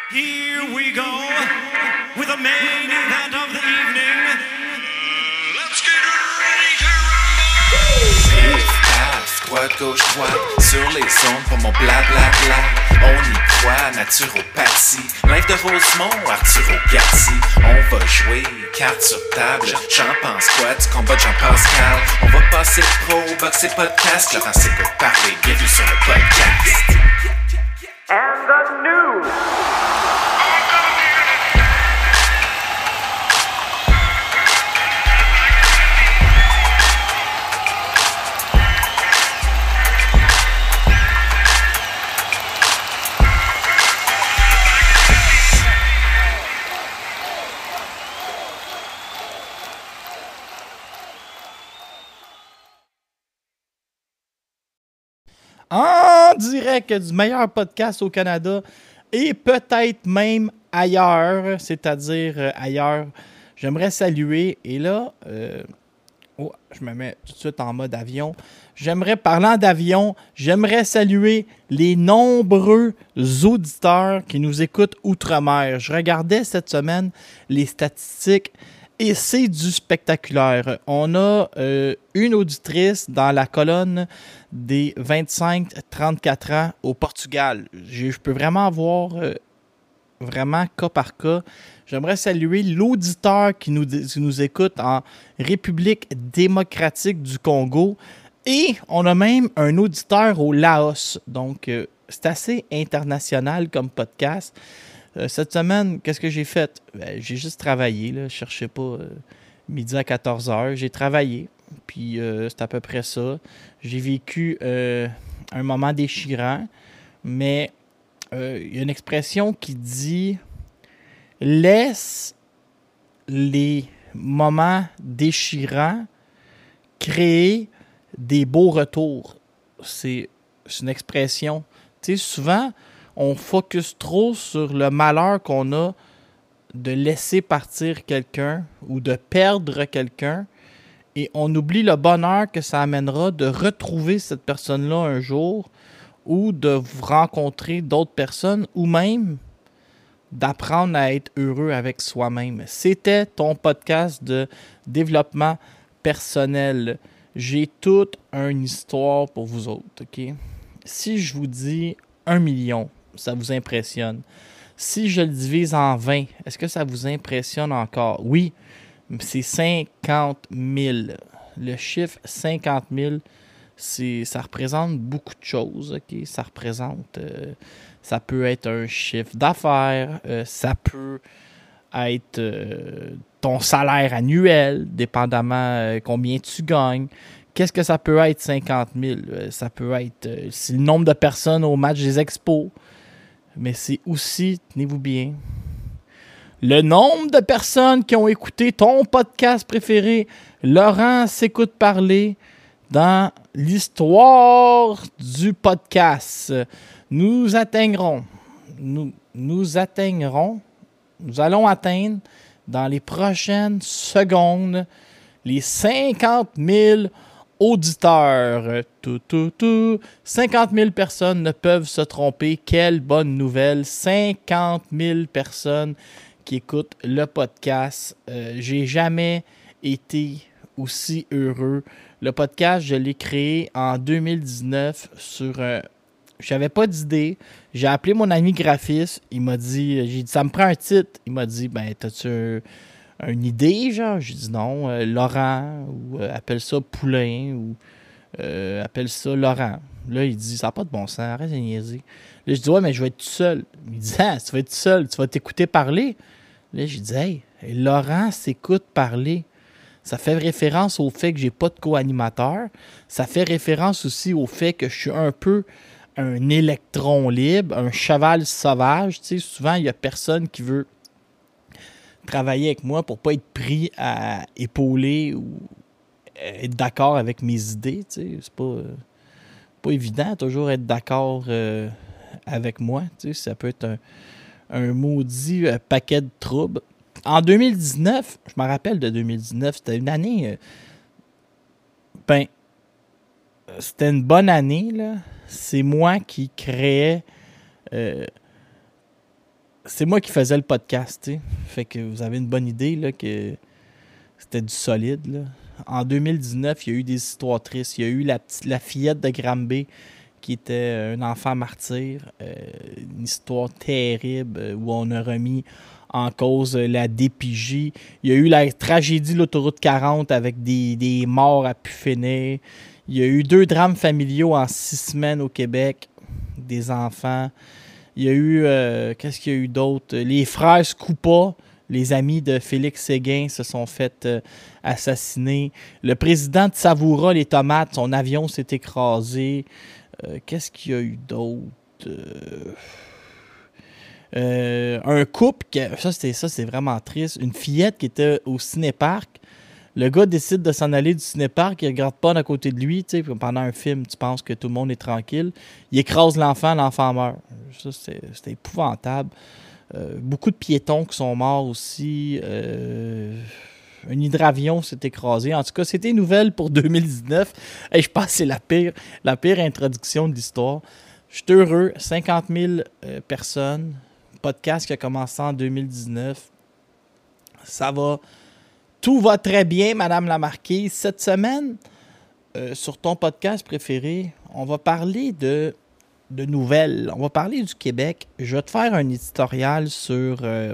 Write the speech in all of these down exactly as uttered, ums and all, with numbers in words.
Here we go with the main event of the evening. Let's get ready to rumble! Riff, paf, droite, gauche, droite, sur les ondes pour mon blablabla. On y croit, naturopathie. Live de Rosemont, Arturo Gatti. On va jouer, carte sur table. J'en pense quoi du combat de Jean-Pascal? On va passer pro, boxer podcast. Laurent s'écoute parler, bienvenue sur le podcast. And the news. En direct du meilleur podcast au Canada et peut-être même ailleurs, c'est-à-dire euh, ailleurs, j'aimerais saluer, et là, euh, oh, je me mets tout de suite en mode avion, j'aimerais, parlant d'avion, j'aimerais saluer les nombreux auditeurs qui nous écoutent outre-mer. Je regardais cette semaine les statistiques et c'est du spectaculaire. On a euh, une auditrice dans la colonne des vingt-cinq à trente-quatre ans au Portugal. Je, je peux vraiment voir, euh, vraiment cas par cas. J'aimerais saluer l'auditeur qui nous, qui nous écoute en République démocratique du Congo. Et on a même un auditeur au Laos. Donc, euh, c'est assez international comme podcast. Euh, cette semaine, qu'est-ce que j'ai fait? Ben, j'ai juste travaillé. Là. Je ne cherchais pas euh, midi à quatorze heures. J'ai travaillé. Puis euh, c'est à peu près ça. J'ai vécu euh, un moment déchirant. Mais euh, il y a une expression qui dit « Laisse les moments déchirants créer des beaux retours. » C'est, c'est une expression. Tu sais, souvent, on focus trop sur le malheur qu'on a de laisser partir quelqu'un ou de perdre quelqu'un et on oublie le bonheur que ça amènera de retrouver cette personne-là un jour ou de rencontrer d'autres personnes ou même d'apprendre à être heureux avec soi-même. C'était ton podcast de développement personnel. J'ai toute une histoire pour vous autres, OK? Si je vous dis un million, ça vous impressionne. Si je le divise en vingt, est-ce que ça vous impressionne encore? Oui, c'est cinquante mille. Le chiffre cinquante mille, c'est, ça représente beaucoup de choses. Okay? Ça représente, euh, ça peut être un chiffre d'affaires, euh, ça peut être euh, ton salaire annuel, dépendamment euh, combien tu gagnes. Qu'est-ce que ça peut être cinquante mille? Euh, ça peut être euh, c'est le nombre de personnes au match des expos. Mais c'est aussi, tenez-vous bien, le nombre de personnes qui ont écouté ton podcast préféré, Laurent s'écoute parler, dans l'histoire du podcast. Nous atteindrons, nous, nous atteindrons, nous allons atteindre dans les prochaines secondes les cinquante mille auditeurs. Tout, tout, tout. cinquante mille personnes ne peuvent se tromper. Quelle bonne nouvelle. cinquante mille personnes qui écoutent le podcast. Euh, j'ai jamais été aussi heureux. Le podcast, je l'ai créé en deux mille dix-neuf sur... Euh, j'avais pas d'idée. J'ai appelé mon ami graphiste. Il m'a dit... J'ai dit, ça me prend un titre. Il m'a dit, ben, t'as-tu un... une idée, genre? J'ai dit non, euh, Laurent, ou euh, appelle ça Poulain, ou euh, appelle ça Laurent. Là, il dit, ça n'a pas de bon sens, arrête de niaiser. Là, je dis, ouais, mais je vais être tout seul. Il dit, ah, tu vas être tout seul, tu vas t'écouter parler. Là, j'ai dit, hey, Laurent s'écoute parler. Ça fait référence au fait que j'ai pas de co-animateur. Ça fait référence aussi au fait que je suis un peu un électron libre, un cheval sauvage. Tu sais, souvent, il n'y a personne qui veut travailler avec moi pour pas être pris à épauler ou être d'accord avec mes idées. Tu sais. C'est pas, euh, pas évident toujours être d'accord euh, avec moi. Tu sais. Ça peut être un, un maudit euh, paquet de troubles. En deux mille dix-neuf, je me rappelle de deux mille dix-neuf, c'était une année... Euh, ben, c'était une bonne année, là. C'est moi qui créais... Euh, c'est moi qui faisais le podcast, tu sais. Fait que vous avez une bonne idée, là, que c'était du solide, là. En deux mille dix-neuf, il y a eu des histoires tristes. Il y a eu la, petite, la fillette de Granby qui était un enfant martyr. Euh, une histoire terrible euh, où on a remis en cause euh, la D P J. Il y a eu la tragédie de l'autoroute quarante avec des, des morts à pu finir. Il y a eu deux drames familiaux en six semaines au Québec. Des enfants. Il y a eu... Euh, qu'est-ce qu'il y a eu d'autre? Les frères Scoupa, les amis de Félix Séguin, se sont fait euh, assassiner. Le président de Savoura, les tomates, son avion s'est écrasé. Euh, qu'est-ce qu'il y a eu d'autre? Euh, euh, un couple, qui, ça c'était ça, c'est vraiment triste. Une fillette qui était au cinéparc. Le gars décide de s'en aller du cinéparc, il ne regarde pas à côté de lui. Pendant un film, tu penses que tout le monde est tranquille. Il écrase l'enfant, l'enfant meurt. Ça, c'était, c'était épouvantable. Euh, beaucoup de piétons qui sont morts aussi. Euh, un hydravion s'est écrasé. En tout cas, c'était une nouvelle pour deux mille dix-neuf. Hey, je pense que c'est la pire, la pire introduction de l'histoire. Je suis heureux. cinquante mille euh, personnes. Podcast qui a commencé en deux mille dix-neuf. Ça va... Tout va très bien, Madame la Marquise. Cette semaine, euh, sur ton podcast préféré, on va parler de, de nouvelles. On va parler du Québec. Je vais te faire un éditorial sur euh,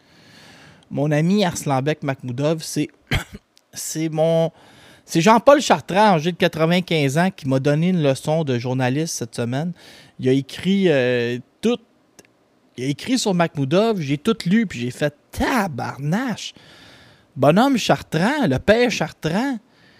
mon ami Arslanbek Makhmoudov. C'est, c'est mon... C'est Jean-Paul Chartrand, âgé de quatre-vingt-quinze ans, qui m'a donné une leçon de journaliste cette semaine. Il a écrit euh, tout... Il a écrit sur Makhmoudov, j'ai tout lu, puis j'ai fait « tabarnache ». Bonhomme Chartrand, le père Chartrand,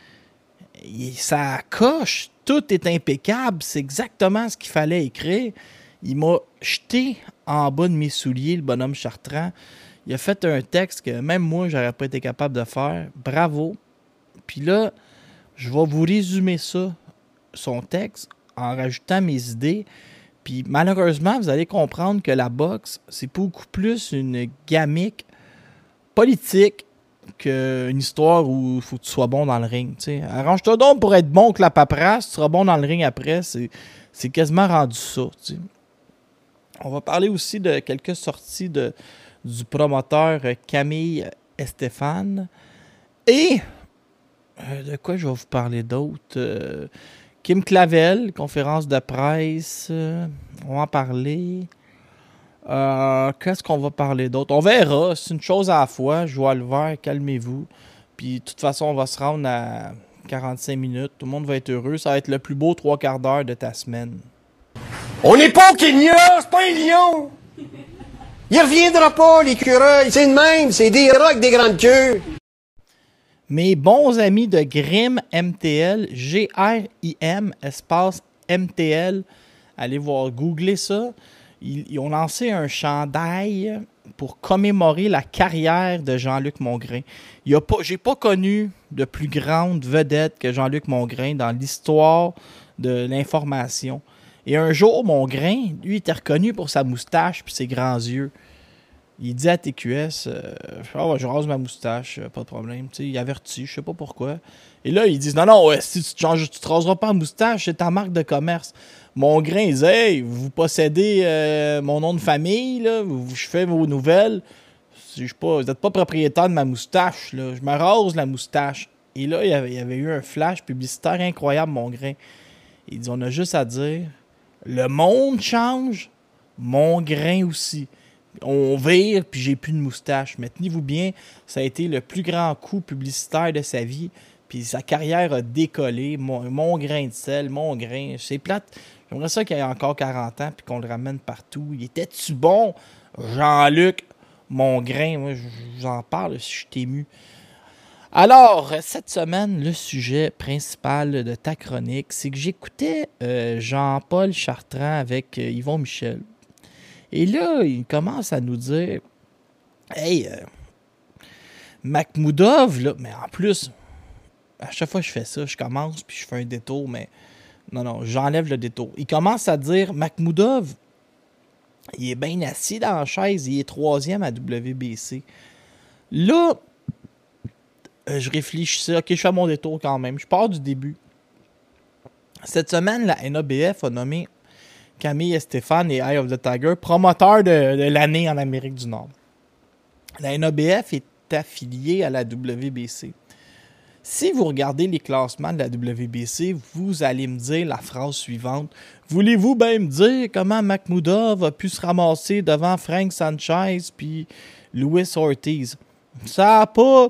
il, ça coche, tout est impeccable, c'est exactement ce qu'il fallait écrire. Il m'a jeté en bas de mes souliers, le bonhomme Chartrand. Il a fait un texte que même moi, j'aurais pas été capable de faire. Bravo. Puis là, je vais vous résumer ça, son texte, en rajoutant mes idées. Puis malheureusement, vous allez comprendre que la boxe, c'est beaucoup plus une gamique politique qu'une histoire où il faut que tu sois bon dans le ring. T'sais. Arrange-toi donc pour être bon que la paperasse, tu seras bon dans le ring après. C'est, c'est quasiment rendu ça. T'sais. On va parler aussi de quelques sorties de, du promoteur Camille Estéphane. Et euh, de quoi je vais vous parler d'autre? Euh, Kim Clavel, conférence de presse. Euh, on va en parler. Euh, qu'est-ce qu'on va parler d'autre? On verra. C'est une chose à la fois. Je vois le vert. Calmez-vous. Puis, de toute façon, on va se rendre à quarante-cinq minutes. Tout le monde va être heureux. Ça va être le plus beau trois quarts d'heure de ta semaine. On n'est pas au Kenya, c'est pas un lion. Il reviendra pas, l'écureuil. C'est le même. C'est des rats avec des grandes queues. Mes bons amis de Grim M T L, G R I M, espace M T L. Allez voir, googlez ça. Ils, ils ont lancé un chandail pour commémorer la carrière de Jean-Luc Mongrain. Il y a pas, j'ai pas connu de plus grande vedette que Jean-Luc Mongrain dans l'histoire de l'information. Et un jour, Mongrain, lui, était reconnu pour sa moustache et ses grands yeux. Il dit à T Q S, euh, oh, je rase ma moustache, pas de problème. T'sais, il avertit, je sais pas pourquoi. Et là, ils disent, non, non, ouais, si tu te changes, tu te raseras pas la moustache, c'est ta marque de commerce. Mongrain, il dit, hey, vous possédez euh, mon nom de famille, là, vous, je fais vos nouvelles. Je pas, vous n'êtes pas propriétaire de ma moustache, là. Je me rase la moustache. Et là, il y avait, il y avait eu un flash publicitaire incroyable, Mongrain. Il dit, on a juste à dire, le monde change, Mongrain aussi. On vire, puis j'ai plus de moustache. Mais tenez-vous bien, ça a été le plus grand coup publicitaire de sa vie. Puis sa carrière a décollé. Mon, mon grain de sel, mon grain. C'est plate. J'aimerais ça qu'il ait encore quarante ans puis qu'on le ramène partout. Il était-tu bon, Jean-Luc Mongrain? Moi, j'en parle si je suis ému. Alors, cette semaine, le sujet principal de ta chronique, c'est que j'écoutais euh, Jean-Paul Chartrand avec euh, Yvon Michel. Et là, il commence à nous dire « Hey, euh, Makhmoudov, là, mais en plus, à chaque fois que je fais ça, je commence puis je fais un détour, mais non, non, j'enlève le détour. Il commence à dire « Makhmoudov, il est bien assis dans la chaise, il est troisième à W B C. » Là, euh, je réfléchissais, ok, je fais mon détour quand même, je pars du début. Cette semaine, la N A B F a nommé Camille Estefan et Eye of the Tiger, promoteurs de, de l'année en Amérique du Nord. La N A B F est affiliée à la W B C. Si vous regardez les classements de la W B C, vous allez me dire la phrase suivante. Voulez-vous bien me dire comment Makhmoudov a pu se ramasser devant Frank Sanchez puis Luis Ortiz? Ça n'a pas...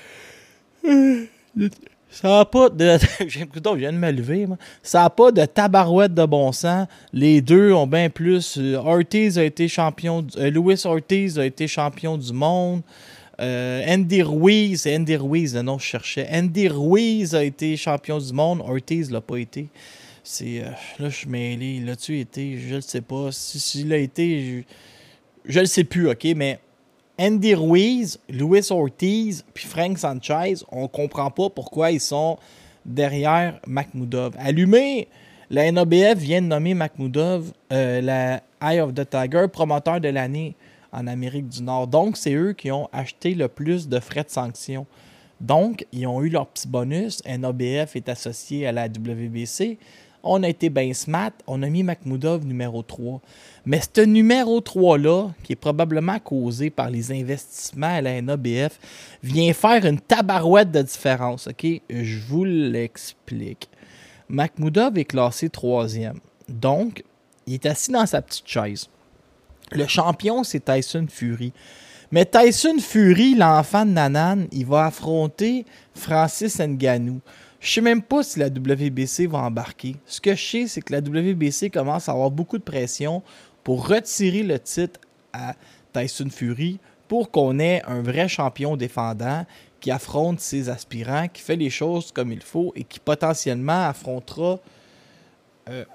Ça n'a pas de... Écoute, je viens de me lever, moi. Ça n'a pas de tabarouette de bon sens. Les deux ont bien plus... Ortiz a été champion... Du... Euh, Luis Ortiz a été champion du monde. Euh, Andy Ruiz, c'est Andy Ruiz, le nom que je cherchais. Andy Ruiz a été champion du monde. Ortiz l'a pas été. C'est... Euh, là, je suis mêlé. L'as-tu été? Je le sais pas. Si, s'il a été... Je... je le sais plus, OK? Mais... Andy Ruiz, Luis Ortiz, puis Frank Sanchez, on comprend pas pourquoi ils sont derrière Makhmoudov. Allumé, la N A B F vient de nommer Makhmoudov euh, la Eye of the Tiger promoteur de l'année en Amérique du Nord. Donc, c'est eux qui ont acheté le plus de frais de sanction. Donc, ils ont eu leur petit bonus. N A B F est associé à la W B C. On a été bien smart. On a mis Makhmoudov numéro trois. Mais ce numéro trois-là, qui est probablement causé par les investissements à la N A B F, vient faire une tabarouette de différence. OK? Je vous l'explique. Makhmoudov est classé troisième. Donc, il est assis dans sa petite chaise. Le champion, c'est Tyson Fury. Mais Tyson Fury, l'enfant de Nanan, il va affronter Francis Ngannou. Je ne sais même pas si la W B C va embarquer. Ce que je sais, c'est que la W B C commence à avoir beaucoup de pression pour retirer le titre à Tyson Fury pour qu'on ait un vrai champion défendant qui affronte ses aspirants, qui fait les choses comme il faut et qui potentiellement affrontera euh,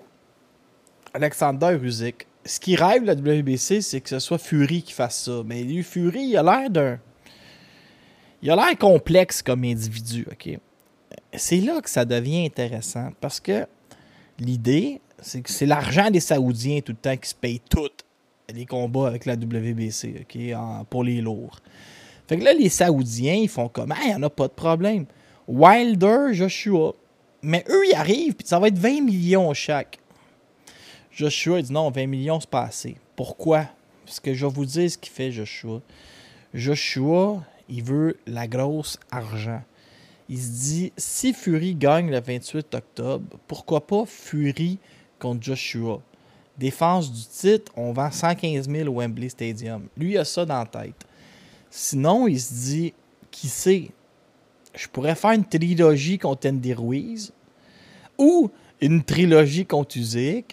Alexander Usyk. Ce qui rêve la W B C, c'est que ce soit Fury qui fasse ça. Mais lui, Fury, il a l'air d'un... Il a l'air complexe comme individu, OK? C'est là que ça devient intéressant parce que l'idée, c'est que c'est l'argent des Saoudiens tout le temps qui se paye tous les combats avec la W B C, OK, en, pour les lourds. Fait que là, les Saoudiens, ils font comme, ah, il n'y en a pas de problème. Wilder, Joshua. Mais eux, ils arrivent, puis ça va être vingt millions chaque. Joshua, il dit non, vingt millions, c'est pas assez. Pourquoi? Parce que je vais vous dire ce qu'il fait, Joshua. Joshua, il veut la grosse argent. Il se dit, si Fury gagne le vingt-huit octobre, pourquoi pas Fury contre Joshua? Défense du titre, on vend cent quinze mille au Wembley Stadium. Lui, il a ça dans la tête. Sinon, il se dit, qui sait, je pourrais faire une trilogie contre Andy Ruiz, ou une trilogie contre Usyk,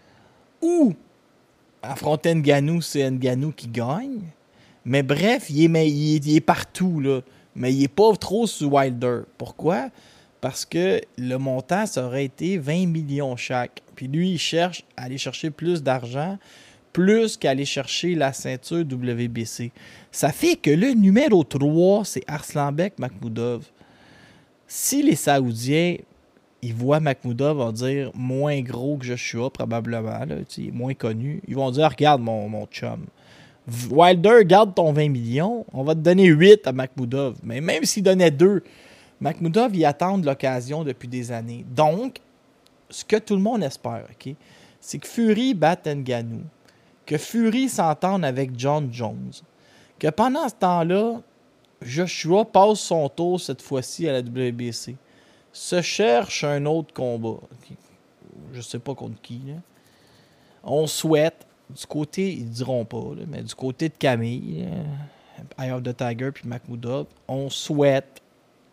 ou affronter Ngannou, c'est Ngannou qui gagne. Mais bref, il est, mais, il est, il est partout, là. Mais il n'est pas trop sur Wilder. Pourquoi? Parce que le montant, ça aurait été vingt millions chaque. Puis lui, il cherche à aller chercher plus d'argent, plus qu'à aller chercher la ceinture W B C. Ça fait que le numéro trois, c'est Arslanbek Makhmoudov. Si les Saoudiens, ils voient Makhmoudov, vont dire moins gros que Joshua, probablement, là, moins connu, ils vont dire, regarde mon, mon chum. Wilder, garde ton vingt millions, on va te donner huit à Makhmoudov. Mais même s'il donnait deux, Makhmoudov, il attend l'occasion depuis des années. Donc, ce que tout le monde espère, okay, c'est que Fury batte Ngannou, que Fury s'entende avec John Jones, que pendant ce temps-là, Joshua passe son tour cette fois-ci à la W B C, se cherche un autre combat. Okay. Je ne sais pas contre qui. Là. On souhaite, du côté, ils ne diront pas, là, mais du côté de Camille, euh, Eye of the Tiger puis Makhmoudov, on souhaite,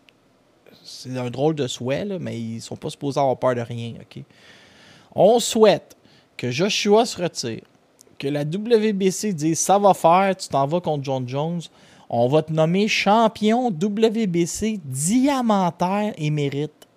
c'est un drôle de souhait, là, mais ils ne sont pas supposés avoir peur de rien. Okay? On souhaite que Joshua se retire, que la W B C dise ça va faire, tu t'en vas contre John Jones, on va te nommer champion W B C diamantaire émérite.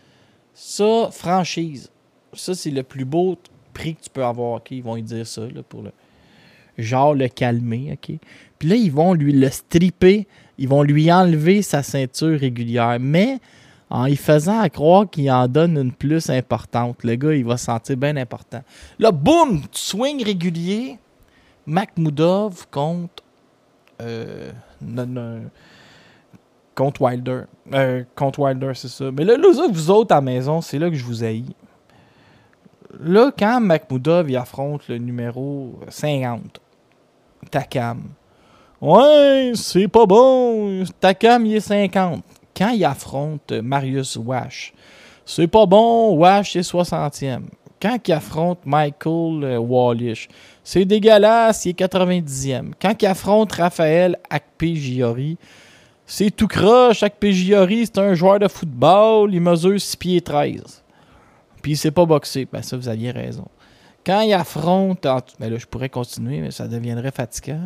Ça, franchise. Ça, c'est le plus beau prix que tu peux avoir. Okay? Ils vont lui dire ça là, pour le genre le calmer. Okay? Puis là, ils vont lui le stripper. Ils vont lui enlever sa ceinture régulière. Mais en y faisant à croire qu'il en donne une plus importante. Le gars, il va se sentir bien important. Là, boum! Swing régulier. Makhmoudov contre... Euh, non, non, contre Wilder. Euh, contre Wilder, c'est ça. Mais là, là, vous autres à la maison, c'est là que je vous haïs. là, quand Makhmoudov il affronte le numéro cinquante, Takam, ouais, c'est pas bon, Takam il est cinquante. Quand il affronte Marius Wash, c'est pas bon, Wash est soixantième. Quand il affronte Michael euh, Wallish, c'est dégueulasse, il est quatre-vingt-dixième. Quand il affronte Raphaël Akpegiori, c'est tout croche. Akpegiori, c'est un joueur de football, il mesure six pieds treize. Puis il sait pas boxer. Ben ça, vous aviez raison. Quand il affronte... Ben là, je pourrais continuer, mais ça deviendrait fatigant.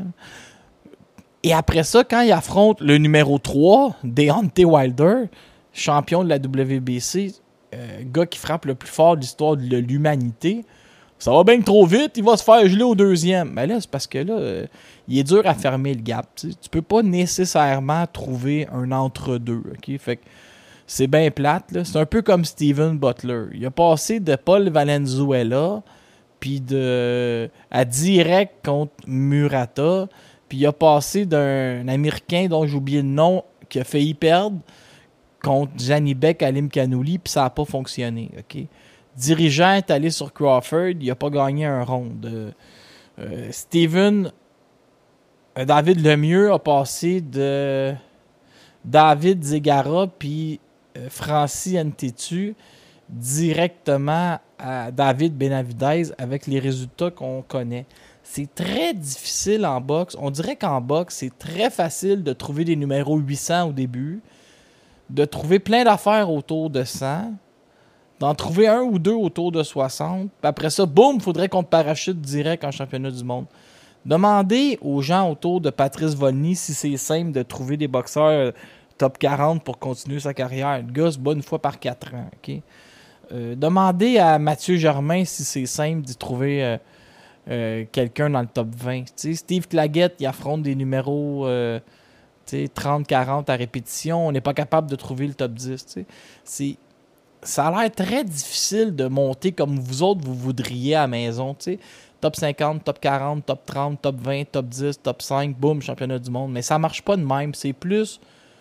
Et après ça, quand il affronte le numéro trois, Deontay Wilder, champion de la W B C, euh, gars qui frappe le plus fort de l'histoire de l'humanité, ça va bien trop vite, il va se faire geler au deuxième. Mais là, c'est parce que là, euh, il est dur à fermer le gap. T'sais. Tu peux pas nécessairement trouver un entre-deux. Okay? Fait que c'est bien plate. Là. C'est un peu comme Steven Butler. Il a passé de Paul Valenzuela puis de à direct contre Murata. Puis il a passé d'un Américain dont j'ai oublié le nom qui a failli perdre contre Janibek Alim Kanouli, puis ça n'a pas fonctionné. Okay? Dirigeant est allé sur Crawford, il n'a pas gagné un round. Euh, euh, Steven euh, David Lemieux a passé de David Zegara puis euh, Francis Ntetu directement à David Benavidez avec les résultats qu'on connaît. C'est très difficile en boxe. On dirait qu'en boxe, c'est très facile de trouver des numéros huit cents au début, de trouver plein d'affaires autour de cent, d'en trouver un ou deux autour de soixante, puis après ça, boum, il faudrait qu'on te parachute direct en championnat du monde. Demandez aux gens autour de Patrice Volny si c'est simple de trouver des boxeurs top quarante pour continuer sa carrière. Le gars se bat une fois par quatre ans. Okay? Euh, demandez à Mathieu Germain si c'est simple d'y trouver... Euh, Euh, quelqu'un dans le top vingt. T'sais, Steve Claggett, il affronte des numéros euh, trente quarante à répétition. On n'est pas capable de trouver le top dix. C'est, ça a l'air très difficile de monter comme vous autres, vous voudriez à la maison. T'sais. Top cinquante, top quarante, top trente, top vingt, top dix, top cinq, boum, championnat du monde. Mais ça marche pas de même. C'est plus...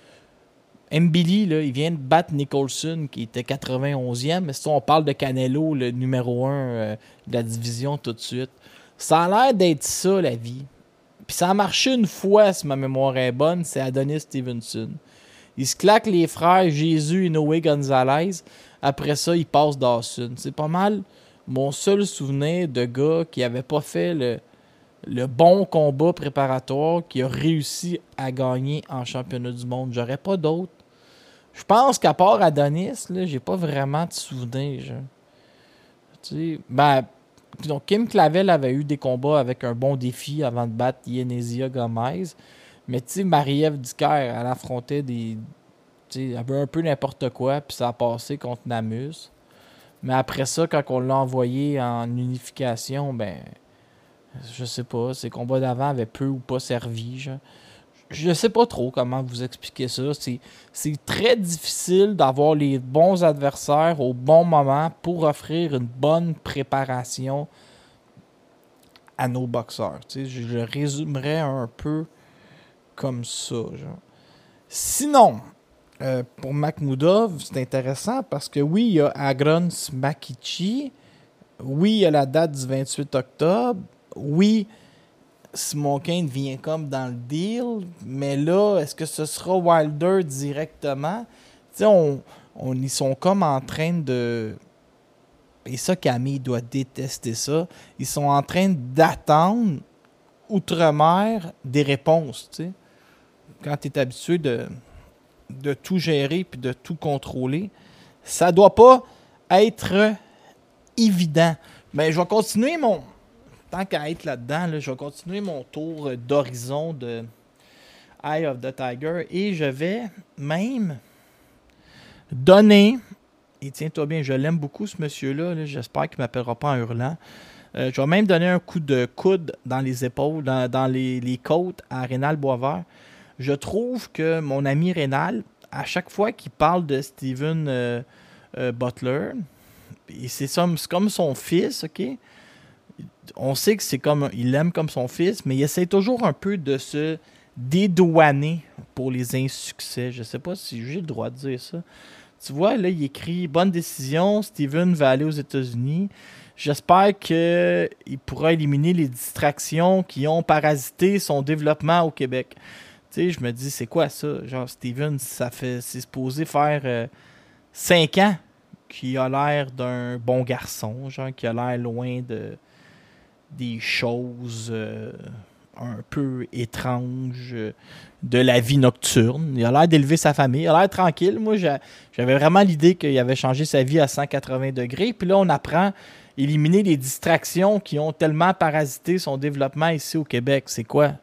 Mbili, là, il vient de battre Nicholson, qui était quatre-vingt-onzième. Mais si on parle de Canelo, le numéro un euh, de la division tout de suite. Ça a l'air d'être ça, la vie. Puis ça a marché une fois, si ma mémoire est bonne, c'est Adonis Stevenson. Il se claque les frères Jésus et Noé Gonzalez. Après ça, il passe Dawson. C'est pas mal mon seul souvenir de gars qui n'avait pas fait le, le bon combat préparatoire, qui a réussi à gagner en championnat du monde. J'aurais pas d'autres. Je pense qu'à part Adonis, là, j'ai pas vraiment de souvenirs. Tu sais, ben... Donc, Kim Clavel avait eu des combats avec un bon défi avant de battre Yenesia Gomez. Mais tu sais, Marie-Ève Dicker, elle affrontait des. Tu sais, elle avait un peu n'importe quoi, puis ça a passé contre Namus. Mais après ça, quand on l'a envoyé en unification, ben. Je sais pas, ces combats d'avant avaient peu ou pas servi. Je, je sais pas trop comment vous expliquer ça. C'est, c'est très difficile d'avoir les bons adversaires au bon moment pour offrir une bonne préparation à nos boxeurs. Tu sais, je le résumerais un peu comme ça. Genre. Sinon, euh, pour Makhmoudov, c'est intéressant parce que oui, il y a Agron Smakichi. Oui, il y a la date du vingt-huit octobre. Oui, Smokin vient comme dans le deal, mais là, est-ce que ce sera Wilder directement? Tu sais, on, on, ils sont comme en train de... Et ça, Camille doit détester ça. Ils sont en train d'attendre, outre-mer, des réponses, tu sais. Quand tu es habitué de, de tout gérer puis de tout contrôler, ça doit pas être évident. Mais je vais continuer mon... Tant qu'à être là-dedans, là, je vais continuer mon tour d'horizon de Eye of the Tiger et je vais même donner, et tiens-toi bien, je l'aime beaucoup ce monsieur-là, là, j'espère qu'il ne m'appellera pas en hurlant, euh, je vais même donner un coup de coude dans les épaules, dans, dans les, les côtes à Rénal Boisvert. Je trouve que mon ami Rénal, à chaque fois qu'il parle de Steven euh, euh, Butler, et c'est, ça, c'est comme son fils, ok? On sait que c'est comme il l'aime comme son fils, mais il essaie toujours un peu de se dédouaner pour les insuccès. Je sais pas si j'ai le droit de dire ça. Tu vois, là, il écrit « Bonne décision, Steven va aller aux États-Unis. J'espère qu'il pourra éliminer les distractions qui ont parasité son développement au Québec. Tu sais, je me dis, c'est quoi ça? Genre, Steven, ça fait, c'est supposé faire euh, cinq ans qu'il a l'air d'un bon garçon, genre, qui a l'air loin de des choses euh, un peu étranges euh, de la vie nocturne. Il a l'air d'élever sa famille. Il a l'air tranquille. Moi, j'a- j'avais vraiment l'idée qu'il avait changé sa vie à cent quatre-vingts degrés. Puis là, on apprend à éliminer les distractions qui ont tellement parasité son développement ici au Québec. C'est quoi?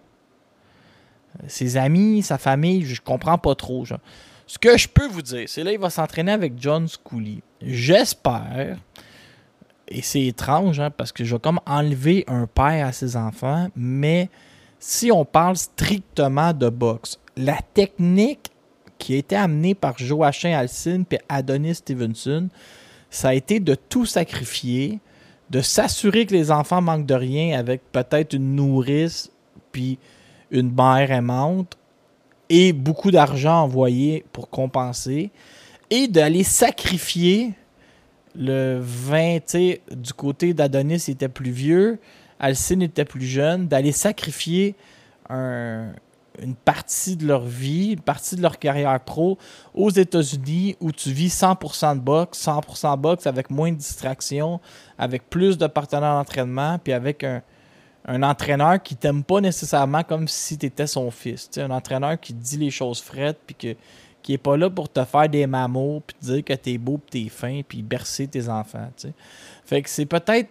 Ses amis, sa famille, je comprends pas trop. Genre. Ce que je peux vous dire, c'est là il va s'entraîner avec John Scully. J'espère, et c'est étrange, hein, parce que je vais comme enlever un père à ses enfants, mais si on parle strictement de boxe, la technique qui a été amenée par Joachim Alcine et Adonis Stevenson, ça a été de tout sacrifier, de s'assurer que les enfants manquent de rien avec peut-être une nourrice puis une mère aimante et beaucoup d'argent envoyé pour compenser et d'aller sacrifier le vingt, tu sais, du côté d'Adonis, il était plus vieux, Alcine était plus jeune, d'aller sacrifier un, une partie de leur vie, une partie de leur carrière pro aux États-Unis où tu vis cent pour cent de boxe, cent pour cent boxe avec moins de distractions, avec plus de partenaires d'entraînement, puis avec un, un entraîneur qui t'aime pas nécessairement comme si tu étais son fils. T'sais, un entraîneur qui te dit les choses frettes, puis que, qui est pas là pour te faire des mamots, puis te dire que t'es beau, puis t'es fin, puis bercer tes enfants. T'sais. Fait que c'est peut-être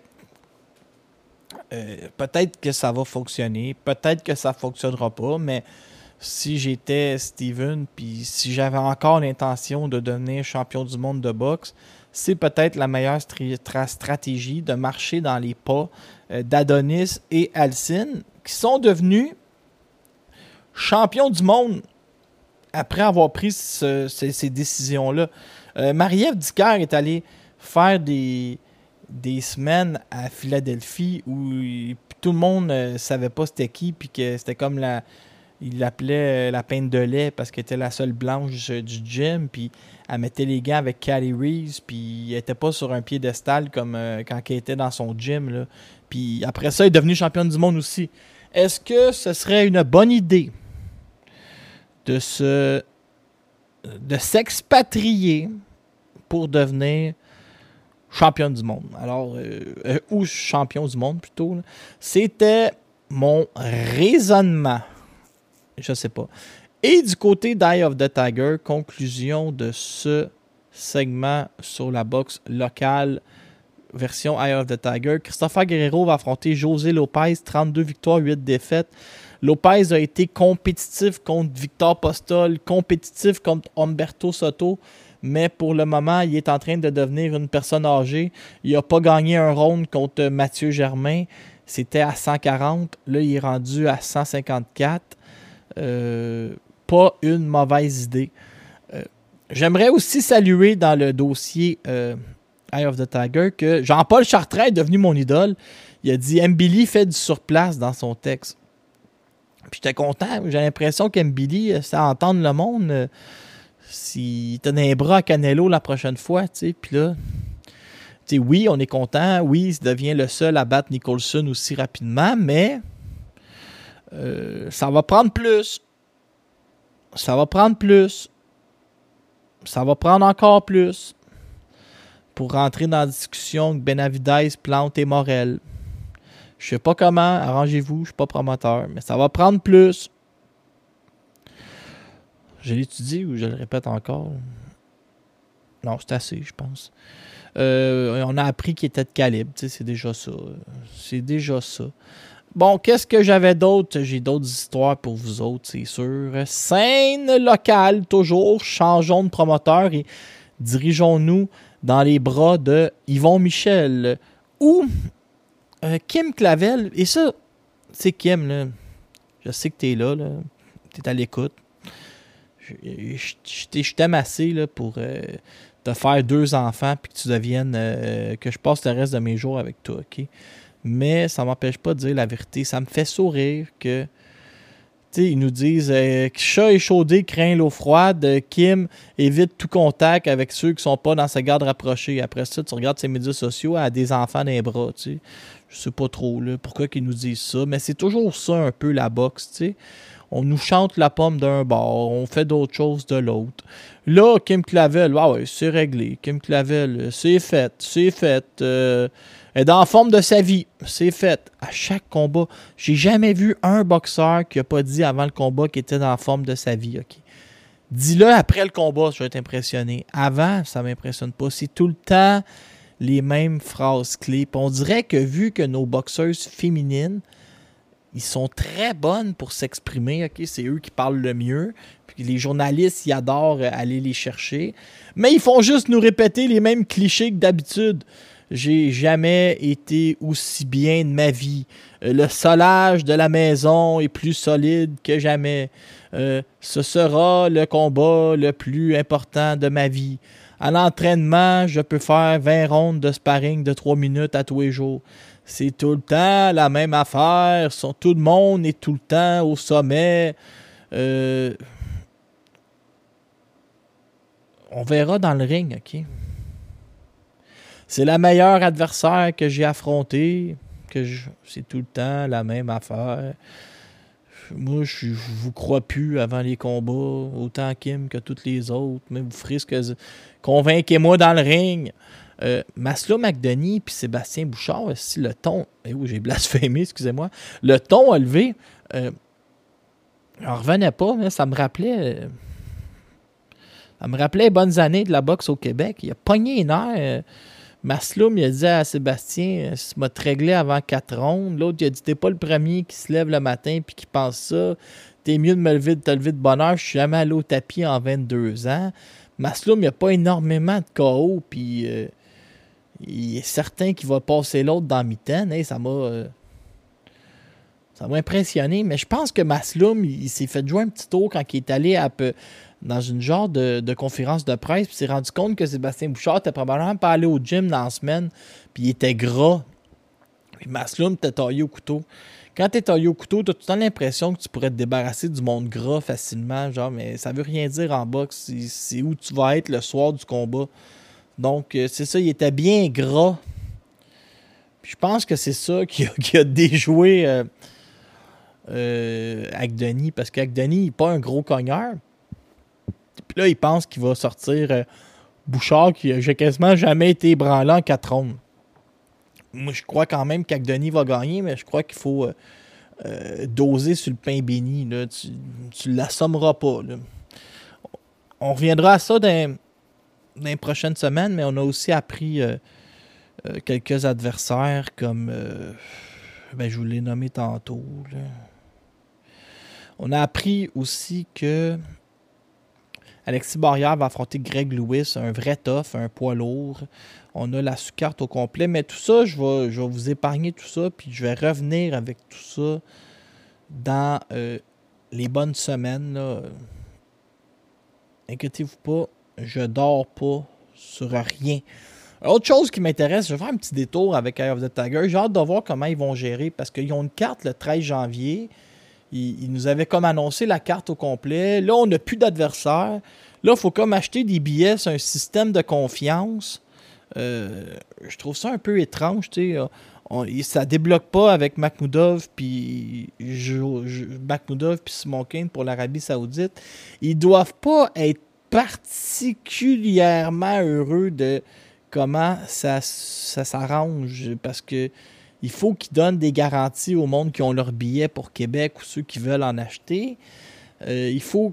euh, peut-être que ça va fonctionner, peut-être que ça fonctionnera pas, mais si j'étais Steven, puis si j'avais encore l'intention de devenir champion du monde de boxe, c'est peut-être la meilleure stra- stratégie de marcher dans les pas euh, d'Adonis et Alcine, qui sont devenus champions du monde après avoir pris ce, ce, ces décisions-là. Euh, Marie-Ève Dicker est allée faire des, des semaines à Philadelphie où il, tout le monde ne euh, savait pas c'était qui, puis que c'était comme la... Il l'appelait euh, la peinte de lait parce qu'elle était la seule blanche euh, du gym, puis elle mettait les gants avec Callie Reese, puis elle était pas sur un piédestal comme euh, quand elle était dans son gym, là. Puis après ça, elle est devenue championne du monde aussi. Est-ce que ce serait une bonne idée de se de s'expatrier pour devenir championne du monde? Alors, euh, euh, ou champion du monde plutôt, là. C'était mon raisonnement. Je sais pas. Et du côté d'Eye of the Tiger, conclusion de ce segment sur la boxe locale version Eye of the Tiger. Christopher Guerrero va affronter José Lopez, trente-deux victoires, huit défaites. Lopez a été compétitif contre Victor Postol, compétitif contre Humberto Soto, mais pour le moment, il est en train de devenir une personne âgée. Il n'a pas gagné un round contre Mathieu Germain. C'était à cent quarante. Là, il est rendu à cent cinquante-quatre. Euh, pas une mauvaise idée. Euh, j'aimerais aussi saluer dans le dossier euh, Eye of the Tiger que Jean-Paul Chartrand est devenu mon idole. Il a dit Mbili fait du surplace dans son texte. Puis j'étais content. J'ai l'impression qu'Mbili, ça entendre le monde euh, s'il tenait un bras à Canelo la prochaine fois. T'sais. Puis là, t'sais, oui, on est content. Oui, il devient le seul à battre Nicholson aussi rapidement, mais Euh, ça va prendre plus. Ça va prendre plus. Ça va prendre encore plus pour rentrer dans la discussion avec Benavidez, Plante et Morel. Je sais pas comment, arrangez-vous, je suis pas promoteur, mais ça va prendre plus. Je l'étudie ou je le répète encore? Non, c'est assez, je pense. Euh, on a appris qu'il était de calibre, tu sais, c'est déjà ça. C'est déjà ça. Bon, qu'est-ce que j'avais d'autre? J'ai d'autres histoires pour vous autres, c'est sûr. Scène locale, toujours. Changeons de promoteur et dirigeons-nous dans les bras de Yvon Michel. Ou euh, Kim Clavel. Et ça, c'est Kim, là. Je sais que t'es là, là. T'es à l'écoute. Je, je, je t'aime assez là, pour euh, te faire deux enfants puis que tu deviennes... Euh, que je passe le reste de mes jours avec toi, OK? Mais ça ne m'empêche pas de dire la vérité. Ça me fait sourire que sais, ils nous disent euh, chat échaudé craint l'eau froide. euh, Kim évite tout contact avec ceux qui sont pas dans sa garde rapprochée. Après ça, tu regardes ses médias sociaux, elle a des enfants dans les bras. Tu sais. Je sais pas trop là, pourquoi ils nous disent ça, mais c'est toujours ça un peu la boxe. Tu sais. On nous chante la pomme d'un bord, on fait d'autres choses de l'autre. Là, Kim Clavel, ah ouais, c'est réglé. Kim Clavel, c'est fait, c'est fait. Euh, elle est dans la forme de sa vie, c'est fait. À chaque combat, j'ai jamais vu un boxeur qui a pas dit avant le combat qu'il était dans la forme de sa vie. Okay? Dis-le après le combat, je vais être impressionné. Avant, ça m'impressionne pas. C'est tout le temps les mêmes phrases clés. Puis on dirait que vu que nos boxeuses féminines, ils sont très bonnes pour s'exprimer. Okay? C'est eux qui parlent le mieux. Puis les journalistes, ils adorent aller les chercher. Mais ils font juste nous répéter les mêmes clichés que d'habitude. J'ai jamais été aussi bien de ma vie. Euh, le solage de la maison est plus solide que jamais. Euh, ce sera le combat le plus important de ma vie. À l'entraînement, je peux faire vingt rondes de sparring de trois minutes à tous les jours. C'est tout le temps la même affaire. Tout le monde est tout le temps au sommet. Euh, on verra dans le ring, OK? C'est la meilleure adversaire que j'ai affronté. Que je, c'est tout le temps la même affaire. Moi, je, je vous crois plus avant les combats. Autant Kim que toutes les autres. Mais vous ferez ce que... Convainquez-moi dans le ring. Euh, Maslow McDonnie puis Sébastien Bouchard, si le ton... Eh oui, j'ai blasphémé, excusez-moi. Le ton a levé. Euh, j'en revenais pas, mais ça me rappelait... Euh, ça me rappelait les bonnes années de la boxe au Québec. Il a pogné les nerfs... Euh, Masloum, il a dit à Sébastien, si tu m'as te réglé avant quatre rondes. L'autre, il a dit, t'es pas le premier qui se lève le matin puis qui pense ça. T'es mieux de me lever, de te lever de bonne heure. Je suis jamais allé au tapis en vingt-deux ans. Masloum, il n'y a pas énormément de K O. Puis euh, il est certain qu'il va passer l'autre dans la mitaine. Hey, ça m'a euh, ça m'a impressionné. Mais je pense que Masloum, il, il s'est fait jouer un petit tour quand il est allé à peu... dans une genre de, de conférence de presse, puis s'est rendu compte que Sébastien Bouchard n'était probablement pas allé au gym dans la semaine, puis il était gras. Puis Masloum était taillé au couteau. Quand tu es taillé au couteau, tu as tout le temps l'impression que tu pourrais te débarrasser du monde gras facilement, genre, mais ça veut rien dire en boxe. C'est, c'est où tu vas être le soir du combat. Donc, c'est ça, il était bien gras. Puis je pense que c'est ça qui a, qui a déjoué euh, euh, Agdeni, parce qu'Agdeni n'est pas un gros cogneur. Puis là, il pense qu'il va sortir euh, Bouchard, qui n'a quasiment jamais été ébranlé en quatre rondes. Moi, je crois quand même qu'Agdeni va gagner, mais je crois qu'il faut euh, euh, doser sur le pain béni. Là. Tu ne l'assommeras pas. Là. On reviendra à ça dans, dans les prochaines semaines, mais on a aussi appris euh, euh, quelques adversaires comme... Euh, ben, je vous l'ai nommé tantôt. Là. On a appris aussi que... Alexis Barrière va affronter Greg Lewis, un vrai tough, un poids lourd. On a la sous-carte au complet. Mais tout ça, je vais, je vais vous épargner tout ça. Puis je vais revenir avec tout ça dans euh, les bonnes semaines. Là. Inquiétez-vous pas, je dors pas sur rien. Autre chose qui m'intéresse, je vais faire un petit détour avec Eye of the Tiger. J'ai hâte de voir comment ils vont gérer. Parce qu'ils ont une carte le treize janvier. Ils, ils nous avaient comme annoncé la carte au complet. Là, on n'a plus d'adversaire. Là, il faut comme acheter des billets. C'est un système de confiance. Euh, je trouve ça un peu étrange. Tu sais. On, ça ne débloque pas avec Makhmoudov puis Makhmoudov puis Smokin pour l'Arabie Saoudite. Ils ne doivent pas être particulièrement heureux de comment ça, ça s'arrange. Parce que il faut qu'ils donnent des garanties au monde qui ont leur billet pour Québec ou ceux qui veulent en acheter. Euh, il faut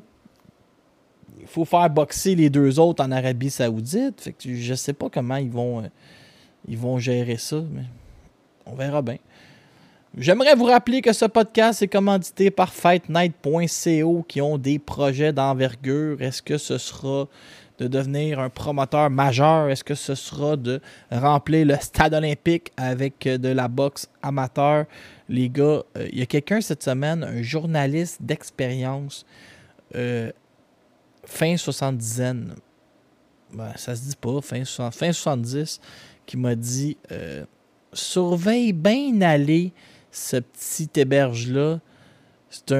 il faut faire boxer les deux autres en Arabie Saoudite. Fait que je ne sais pas comment ils vont, euh, ils vont gérer ça, mais on verra bien. J'aimerais vous rappeler que ce podcast est commandité par fight night point co qui ont des projets d'envergure. Est-ce que ce sera de devenir un promoteur majeur? Est-ce que ce sera de remplir le stade olympique avec de la boxe amateur? Les gars, il euh, y a quelqu'un cette semaine, un journaliste d'expérience, euh, fin soixante-dizaine, ben, ça se dit pas, fin, fin soixante-dix, qui m'a dit euh, surveille bien aller ce petit héberge-là. C'est un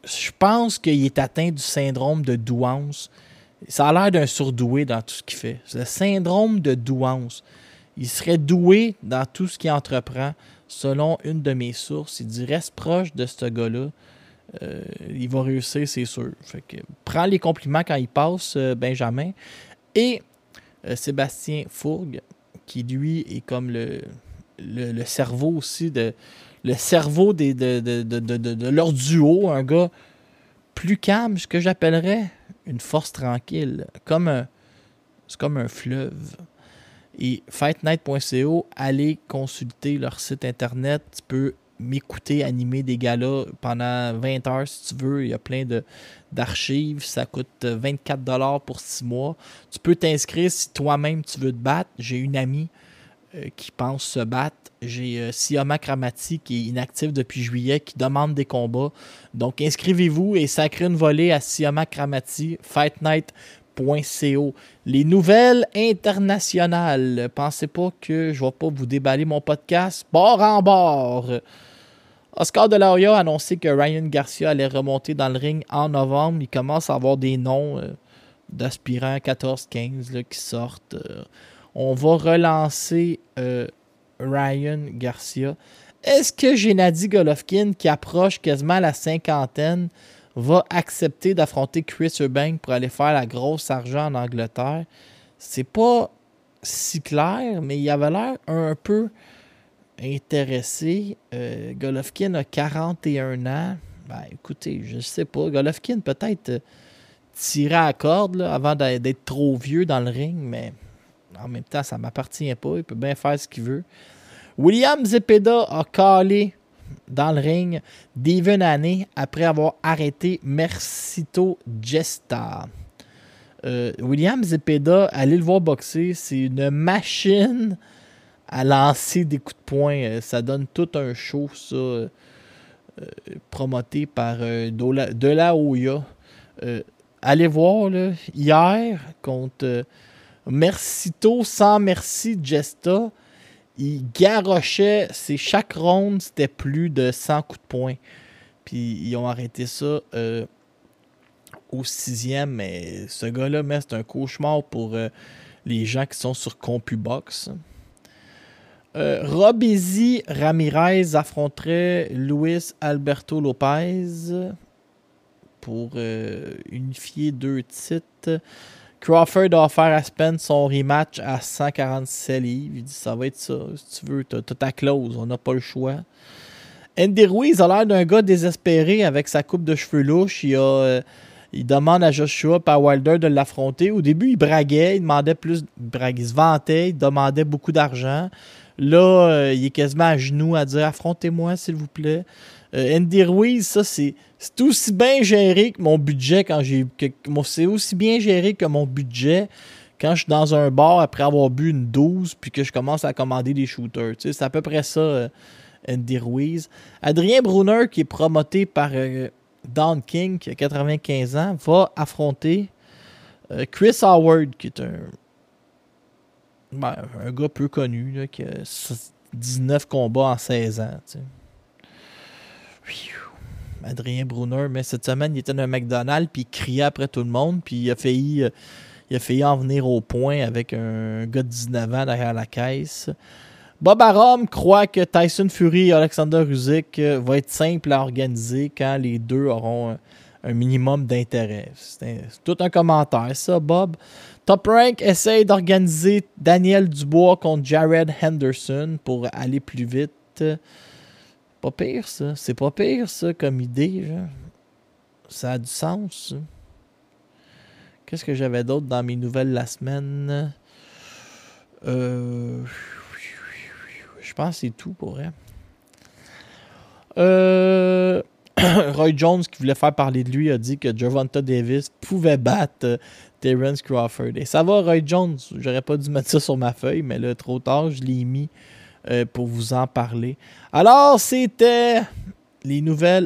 je pense qu'il est atteint du syndrome de douance. Ça a l'air d'un surdoué dans tout ce qu'il fait. C'est le syndrome de douance. Il serait doué dans tout ce qu'il entreprend. Selon une de mes sources, il dit reste proche de ce gars-là. Euh, il va réussir, c'est sûr. Fait que, prends les compliments quand il passe, euh, Benjamin. Et euh, Sébastien Fourgue, qui lui est comme le, le, le cerveau aussi, de, le cerveau des, de, de, de, de, de, de leur duo. Un gars plus calme, ce que j'appellerais une force tranquille. Comme un, c'est comme un fleuve. Et fight night point co, allez consulter leur site internet. Tu peux m'écouter animer des galas pendant vingt heures si tu veux. Il y a plein de, d'archives. Ça coûte vingt-quatre dollars pour six mois. Tu peux t'inscrire si toi-même tu veux te battre. J'ai une amie euh, qui pense se battre. J'ai euh, Sioma Kramati qui est inactive depuis juillet qui demande des combats. Donc inscrivez-vous et sacrez une volée à Sioma Kramati, fight night point co. Les nouvelles internationales. Pensez pas que je vais pas vous déballer mon podcast bord en bord. Oscar de la Hoya a annoncé que Ryan Garcia allait remonter dans le ring en novembre. Il commence à avoir des noms euh, d'aspirants quatorze quinze là, qui sortent. Euh, on va relancer euh, Ryan Garcia. Est-ce que Gennady Golovkin, qui approche quasiment la cinquantaine, va accepter d'affronter Chris Eubank pour aller faire la grosse argent en Angleterre? C'est pas si clair, mais il avait l'air un peu intéressé. Euh, Golovkin a quarante et un ans. Ben, écoutez, je sais pas. Golovkin peut-être euh, tirer à la corde là, avant d'être trop vieux dans le ring, mais en même temps, ça ne m'appartient pas. Il peut bien faire ce qu'il veut. William Zepeda a calé dans le ring d'Even Haney après avoir arrêté Mercito Gesta. Euh, William Zepeda, allez le voir boxer, c'est une machine à lancer des coups de poing. Euh, ça donne tout un show, ça, euh, promoté par euh, Dola, De La Hoya. Euh, allez voir, là, hier, contre euh, Mercito, sans merci Gesta, il garochait, c'est chaque ronde, c'était plus de cent coups de poing. Puis ils ont arrêté ça euh, au sixième, mais ce gars-là, mais c'est un cauchemar pour euh, les gens qui sont sur CompuBox. Euh, Robeisy Ramirez affronterait Luis Alberto Lopez pour euh, unifier deux titres. Crawford a offert à Spence son rematch à cent quarante-sept livres. Il dit ça va être ça. Si tu veux, t'as, t'as ta clause. On n'a pas le choix. Andy Ruiz a l'air d'un gars désespéré avec sa coupe de cheveux louches. Il, a, euh, il demande à Joshua et à Wilder de l'affronter. Au début, il braguait. Il demandait plus. Il, braguait, il se vantait. Il demandait beaucoup d'argent. Là, euh, il est quasiment à genoux à dire affrontez-moi, s'il vous plaît. Euh, Andy Ruiz, ça, c'est, c'est aussi bien géré que mon budget quand j'ai. Que, c'est aussi bien géré que mon budget quand je suis dans un bar après avoir bu une douze puis que je commence à commander des shooters. Tu sais, c'est à peu près ça, euh, Andy Ruiz. Adrien Brunner, qui est promoté par euh, Don King, qui a quatre-vingt-quinze ans, va affronter euh, Chris Howard, qui est un. Ben, un gars peu connu, là, qui a dix-neuf combats en seize ans. Tu sais. Adrien Brunner, mais cette semaine, il était dans un McDonald's, puis il criait après tout le monde, puis il a failli, euh, il a failli en venir au point avec un gars de dix-neuf ans derrière la caisse. Bob Arum croit que Tyson Fury et Alexander Usyk euh, va être simple à organiser quand les deux auront un, un minimum d'intérêt. C'est, un, c'est tout un commentaire, ça, Bob. Top Rank essaye d'organiser Daniel Dubois contre Jared Henderson pour aller plus vite. Pas pire, ça. C'est pas pire, ça, comme idée. Genre. Ça a du sens, ça. Qu'est-ce que j'avais d'autre dans mes nouvelles la semaine? Euh... Je pense que c'est tout pour elle. Euh... Roy Jones, qui voulait faire parler de lui, a dit que Gervonta Davis pouvait battre euh, Terence Crawford. Et ça va, Roy Jones. J'aurais pas dû mettre ça sur ma feuille, mais là, trop tard, je l'ai mis euh, pour vous en parler. Alors, c'était les nouvelles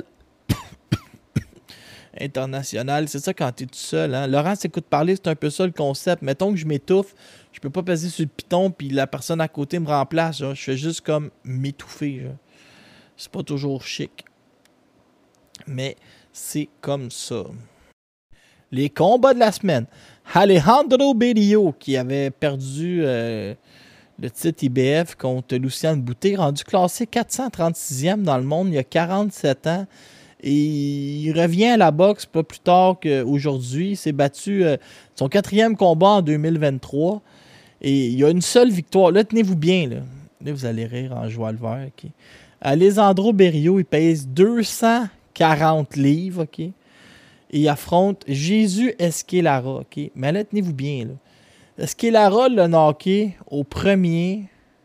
internationales. C'est ça quand t'es tout seul. Hein? Laurent s'écoute parler, c'est un peu ça le concept. Mettons que je m'étouffe, je peux pas peser sur le piton puis la personne à côté me remplace. Genre. Je fais juste comme m'étouffer. Genre. C'est pas toujours chic. Mais c'est comme ça. Les combats de la semaine. Alejandro Bello, qui avait perdu euh, le titre I B F contre Lucian Boutet, rendu classé quatre cent trente-sixième dans le monde il y a quarante-sept ans. Et il revient à la boxe pas plus tard qu'aujourd'hui. Il s'est battu euh, son quatrième combat en deux mille vingt-trois. Et il y a une seule victoire. Là, tenez-vous bien. Là, là vous allez rire en jouant le vert. Okay. Alejandro Bello, il pèse deux cent quarante livres. OK? Et il affronte Jésus Esquelara. Okay? Mais là, tenez-vous bien. Là. Esquelara l'a knocké au premier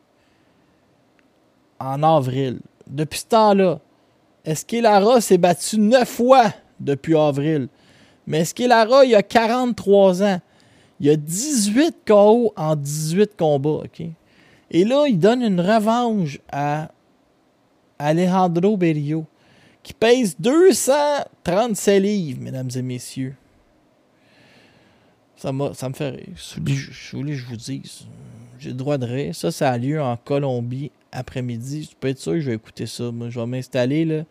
en avril. Depuis ce temps-là, Esquelara s'est battu neuf fois depuis avril. Mais Esquelara, il a quarante-trois ans. Il a dix-huit K O en dix-huit combats. Okay? Et là, il donne une revanche à Alejandro Bello, qui pèse deux cent trente-sept livres, mesdames et messieurs. Ça, ça me fait rire. Je voulais que je vous dise. J'ai le droit de rire. Ça, ça a lieu en Colombie après-midi. Je peux être sûr que je vais écouter ça. Moi, je vais m'installer, là.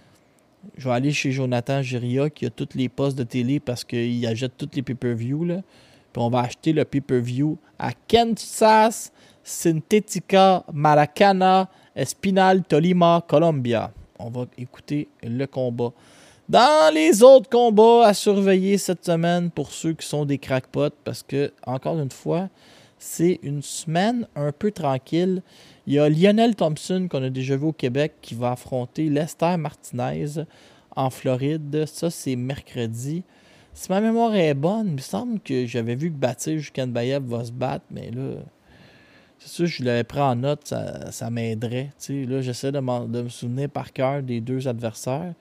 Je vais aller chez Jonathan Giria, qui a tous les postes de télé parce qu'il achète tous les pay-per-view, là. Puis on va acheter le pay-per-view à Kansas, Sintética, Maracana, Espinal, Tolima, Colombia. On va écouter le combat. Dans les autres combats à surveiller cette semaine pour ceux qui sont des crackpots, parce que, encore une fois, c'est une semaine un peu tranquille. Il y a Lionel Thompson, qu'on a déjà vu au Québec, qui va affronter Lester Martinez en Floride. Ça, c'est mercredi. Si ma mémoire est bonne, il me semble que j'avais vu que Baptiste Kanbayev va se battre, mais là, c'est sûr, je l'avais pris en note, ça, ça m'aiderait. Tu sais, là, j'essaie de, de me souvenir par cœur des deux adversaires.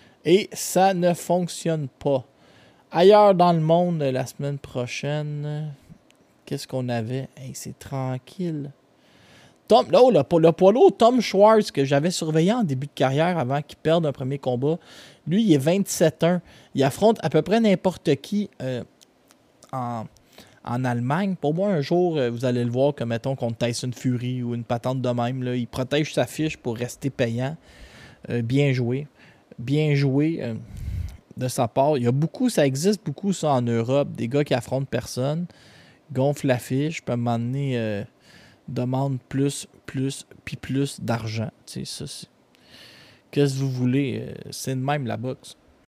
Et ça ne fonctionne pas. Ailleurs dans le monde, la semaine prochaine, qu'est-ce qu'on avait? Hey, c'est tranquille. Tom, là, le, le poids lourd Tom Schwartz, que j'avais surveillé en début de carrière avant qu'il perde un premier combat, lui, il est vingt-sept ans. Il affronte à peu près n'importe qui euh, en, en Allemagne. Pour moi, un jour, euh, vous allez le voir comme, mettons, contre Tyson Fury ou une patente de même. Là, il protège sa fiche pour rester payant. Euh, bien joué. Bien joué euh, de sa part. Il y a beaucoup, ça existe beaucoup, ça, en Europe. Des gars qui affrontent personne, gonflent la fiche, peuvent m'emmener... Euh, demande plus, plus, puis plus d'argent. Tu sais, ça, c'est... Qu'est-ce que vous voulez? C'est de même, la boxe.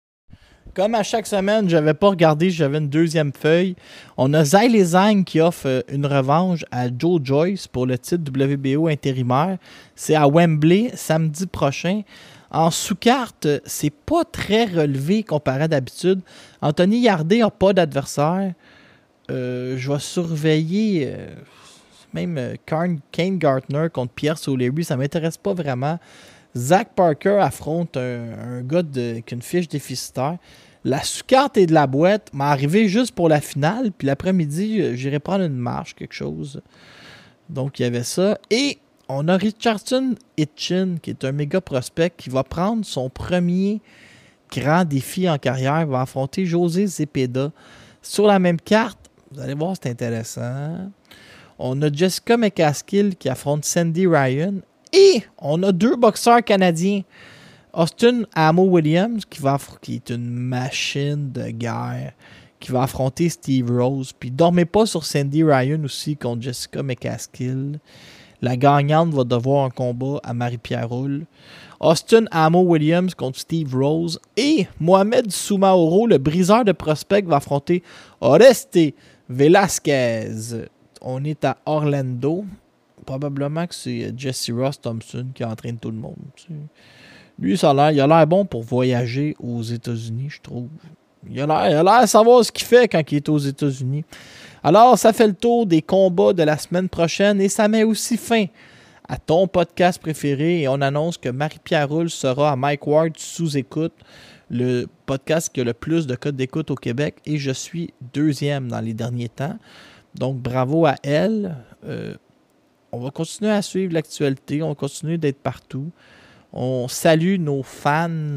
Comme à chaque semaine, je n'avais pas regardé, j'avais une deuxième feuille. On a Zhilei Zhang qui offre une revanche à Joe Joyce pour le titre W B O intérimaire. C'est à Wembley, samedi prochain. En sous-carte, c'est pas très relevé comparé à d'habitude. Anthony Yarde n'a pas d'adversaire. Euh, je vais surveiller... Euh... Même euh, Kane Gardner contre Pierre Solery, ça ne m'intéresse pas vraiment. Zach Parker affronte un, un gars de, qui a une fiche déficitaire. La sous-carte et de la boîte m'a arrivé juste pour la finale. Puis l'après-midi, euh, j'irai prendre une marche, quelque chose. Donc, il y avait ça. Et on a Richardson Hitchin, qui est un méga prospect, qui va prendre son premier grand défi en carrière. Il va affronter José Zepeda. Sur la même carte, vous allez voir, c'est intéressant. On a Jessica McCaskill qui affronte Sandy Ryan. Et on a deux boxeurs canadiens. Austin Amo Williams, qui, va aff- qui est une machine de guerre, qui va affronter Steve Rose. Puis dormez pas sur Sandy Ryan aussi contre Jessica McCaskill. La gagnante va devoir un combat à Marie-Pierre Roule. Austin Amo Williams contre Steve Rose. Et Mohamed Soumaoro, le briseur de prospect, va affronter Oreste Velasquez. On est à Orlando. Probablement que c'est Jesse Ross Thompson qui entraîne tout le monde. Tu sais. Lui, ça a l'air, il a l'air bon pour voyager aux États-Unis, je trouve. Il a l'air, il a l'air de savoir ce qu'il fait quand il est aux États-Unis. Alors, ça fait le tour des combats de la semaine prochaine et ça met aussi fin à ton podcast préféré. Et on annonce que Marie-Pierre Roule sera à Mike Ward sous-écoute, le podcast qui a le plus de codes d'écoute au Québec. Et je suis deuxième dans les derniers temps. Donc, bravo à elle. Euh, on va continuer à suivre l'actualité. On va continuer d'être partout. On salue nos fans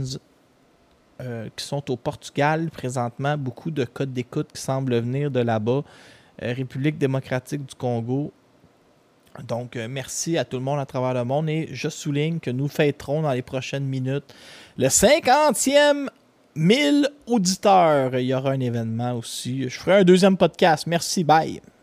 euh, qui sont au Portugal présentement. Beaucoup de codes d'écoute qui semblent venir de là-bas. Euh, République démocratique du Congo. Donc, euh, merci à tout le monde à travers le monde. Et je souligne que nous fêterons dans les prochaines minutes le cinquantième mille auditeurs. Il y aura un événement aussi. Je ferai un deuxième podcast. Merci, bye.